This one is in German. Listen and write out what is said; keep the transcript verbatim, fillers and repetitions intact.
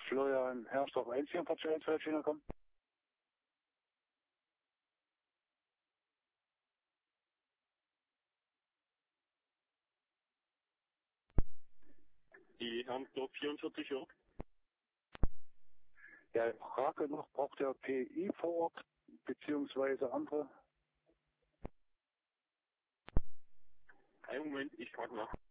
Florian Herrsdorf eins hier, Portugal eins, zwei, China, komm. Die Herrnsdorf vierundvierzig, ja. Ja, ich frage noch, braucht der P I vor Ort, beziehungsweise andere? Einen Moment, ich frage nach.